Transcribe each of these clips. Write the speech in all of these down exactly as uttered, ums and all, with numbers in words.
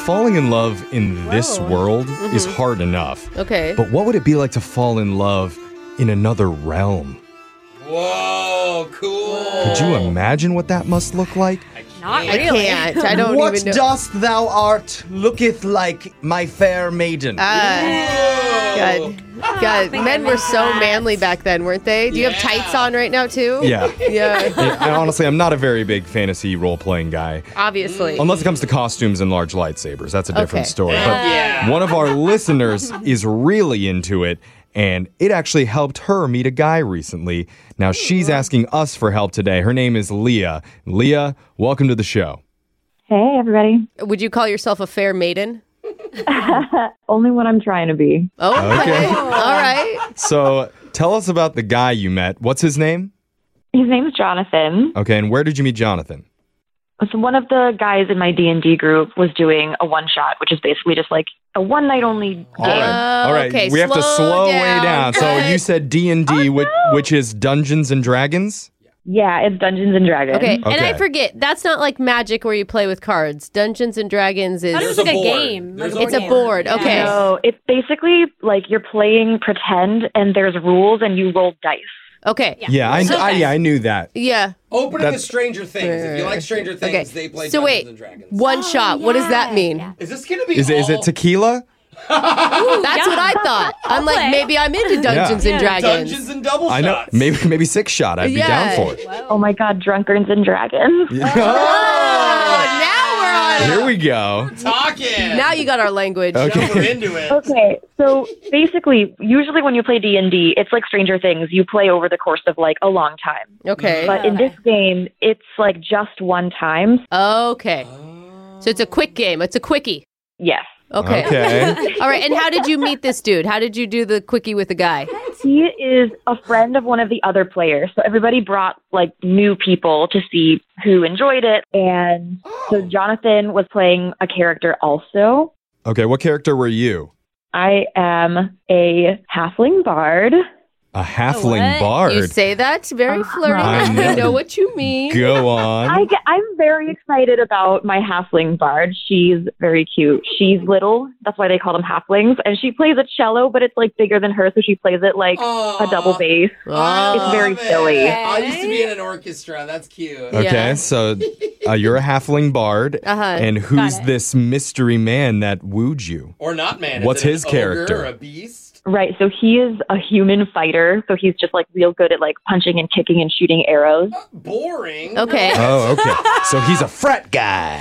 falling in love in this Whoa. world Mhm. is hard enough. Okay. But what would it be like to fall in love in another realm? Whoa, cool. Could you imagine what that must look like? Not I really. can't. I don't what even know. dost thou art looketh like my fair maiden? Ah, God. God, think men I were meant so that. manly back then, weren't they? Do you have Yeah. tights on right now, too? Yeah. Yeah, I, honestly, I'm not a very big fantasy role-playing guy. obviously. Unless it comes to costumes and large lightsabers. That's a different Okay. story. But Yeah. one of our listeners is really into it, and it actually helped her meet a guy recently. Now she's asking us for help today. Her name is Leah. Leah, welcome to the show. Hey, everybody. Would you call yourself a fair maiden? Only when I'm trying to be. Oh, okay. Okay. All right. So tell us about the guy you met. What's his name? His name's Jonathan. Okay, and where did you meet Jonathan? So one of the guys in my D and D group was doing a one-shot, which is basically just like a one-night-only game. All right. Uh, All right. okay, We have to slow slow way down. down. So you said D and D, which, which is Dungeons and Dragons? Yeah, it's Dungeons and Dragons. Okay. and I Okay. forget, that's not like Magic where you play with cards. Dungeons and Dragons is... That There's is like a a, board. game. There's like It's a game. board, Yeah. okay. So it's basically like you're playing pretend, and there's rules, and you roll dice. Okay. Yeah. Yeah, I, So- I, yeah, I knew that. Yeah. Opening That's- to Stranger Things. If you like Stranger Things, Okay. they play So Dungeons wait, and Dragons. one shot. What does that yeah, mean? yeah. Is this going to be Is it, is all it tequila? That's what I thought. I'm like, play. maybe I'm into Dungeons Yeah. and Dragons. Dungeons and double I know. shots? Maybe maybe six shot. I'd be Yeah. down for it. Oh my God, Drunkards and Dragons. Oh, now we're on. Here we go. Talking. Now you got our language. Okay. Now we're into it. Okay, so basically, usually when you play D and D, it's like Stranger Things. You play over the course of like a long time. Okay. But in this game, it's like just one time. Okay. So it's a quick game. It's a quickie. Yes. Okay. Okay. All right. And how did you meet this dude? How did you do the quickie with the guy? He is a friend of one of the other players. So everybody brought like new people to see who enjoyed it. And so Jonathan was playing a character also. Okay, what character were you? I am a halfling bard. A halfling what? bard. You say that very flirty. I know. I know what you mean. Go on. I, get- I'm very excited about my halfling bard. She's very cute. She's little. That's why they call them halflings. And she plays a cello, but it's like bigger than her. So she plays it like Aw. a double bass. I Oh. It's very love it. silly. I used to be in an orchestra. That's cute. Yeah. Okay, so uh, you're a halfling bard. Uh-huh. And who's Got it. this mystery man that wooed you? Or not, man. What's Is it his an ogre character? Or a beast? Right. So he is a human fighter. So he's just like real good at like punching and kicking and shooting arrows. Boring. Okay. Oh, okay. So he's a frat guy.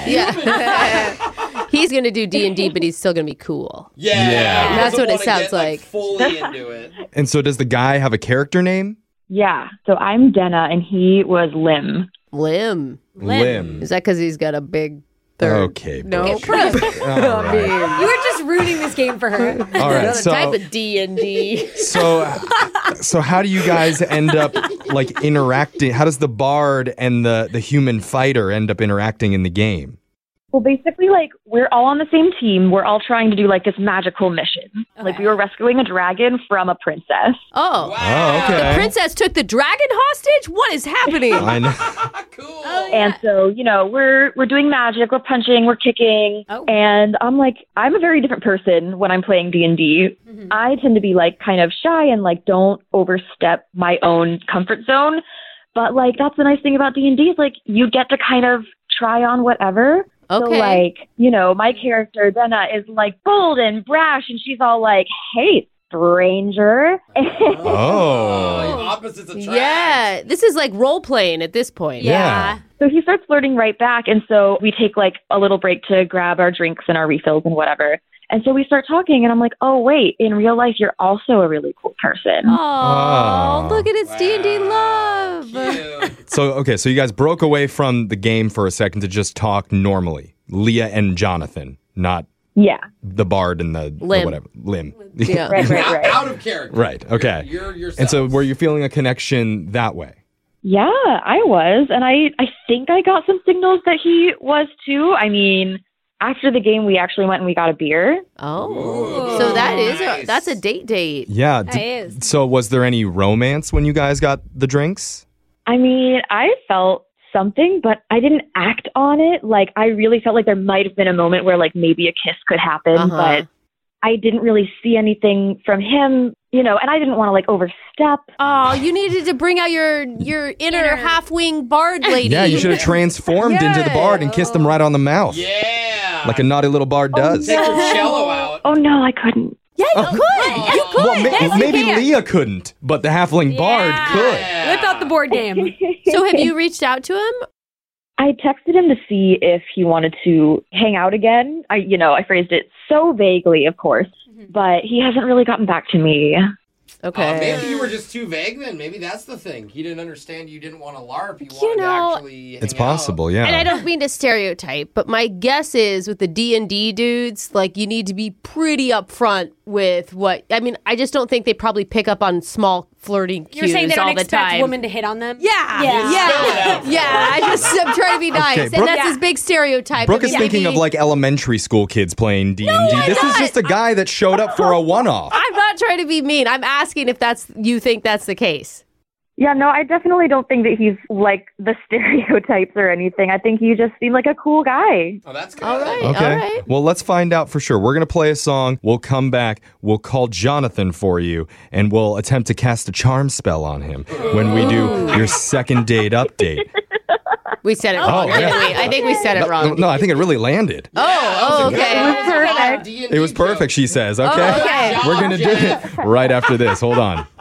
Yeah. He's going to do D and D, but he's still going to be cool. Yeah. Yeah. He That's doesn't what it wanna sounds get, like. Fully into it. And so does the guy have a character name? Yeah. So I'm Denna and he was Lim. Lim. Lim. Is that because he's got a big third? Okay, No. bro. All right. You were just ruining this game for her. All right, Another so type of D and D. so so how do you guys end up like interacting? How does the bard and the the human fighter end up interacting in the game? Well, basically, like, we're all on the same team. We're all trying to do, like, this magical mission. Like, we were rescuing a dragon from a princess. Oh. Oh, okay. The princess took the dragon hostage? What is happening? I know. Cool. And so, you know, we're we're doing magic, we're punching, we're kicking. Oh. And I'm like, I'm a very different person when I'm playing D and D. I tend to be, like, kind of shy and, like, don't overstep my own comfort zone. But, like, that's the nice thing about D and D is, like, you get to kind of try on whatever. So, Okay. like, you know, my character, Denna, is, like, bold and brash, and she's all like, hey, stranger. Oh. Opposites attract. Yeah. This is like role playing at this point. Yeah. So he starts flirting right back, and so we take, like, a little break to grab our drinks and our refills and whatever. And so we start talking, and I'm like, oh, wait, in real life, you're also a really cool person. Oh, Oh. look at its D and D love. Cute. So okay, so you guys broke away from the game for a second to just talk normally. Leah and Jonathan, not Yeah. the bard and the, the Lim. whatever Lim. Yeah. Right, right, out, right. out of character. Right, okay. You're, you're yourself. And so were you feeling a connection that way? Yeah, I was. And I, I think I got some signals that he was too. I mean, after the game, we actually went and we got a beer. Oh. Ooh, So that is a nice. that's a date date. Yeah. That d- is. So was there any romance when you guys got the drinks? I mean, I felt something, but I didn't act on it. Like, I really felt like there might have been a moment where, like, maybe a kiss could happen, Uh-huh. but I didn't really see anything from him, you know, and I didn't want to, like, overstep. Oh, you needed to bring out your your inner, Inner- half-wing bard lady. Yeah, you should have transformed into the bard and kissed him right on the mouth. Yeah. Like a naughty little bard does. Take your cello out. Oh, no, I couldn't. Yeah, you could. You could. Well, ma- Yes, you maybe can. Leah couldn't, but the halfling bard Yeah. could. Yeah. Whip out the board game. So have you reached out to him? I texted him to see if he wanted to hang out again. I, you know, I phrased it so vaguely, of course, but he hasn't really gotten back to me. Okay. Uh, maybe you were just too vague then. Maybe that's the thing. He didn't understand you didn't want to LARP. You, You wanted know, to actually It's hang out. possible, yeah. And I don't mean to stereotype, but my guess is with the D and D dudes, like you need to be pretty upfront with what. I mean, I just don't think they probably pick up on small flirting cues You're saying they all don't the expect time. women to hit on them? Yeah, Yeah. yeah, yeah. I just I'm trying to be nice, Okay, and Brooke- that's Yeah. this big stereotype. Brooke I is mean, thinking of maybe- like elementary school kids playing D and D. I'm This is not. just a guy that showed up for a one-off. I'm not trying to be mean. I'm asking if that's you think that's the case. Yeah, no, I definitely don't think that he's like the stereotypes or anything. I think he just seemed like a cool guy. Oh, that's good. All right, Okay. all right. Well, let's find out for sure. We're going to play a song. We'll come back. We'll call Jonathan for you, and we'll attempt to cast a charm spell on him when we do your second date update. We said it wrong. yeah. didn't we? I think we said it No, wrong. no, I think it really landed. Oh, oh, okay. Perfect. It was perfect, she says. Okay. okay. We're going to do it right after this. Hold on.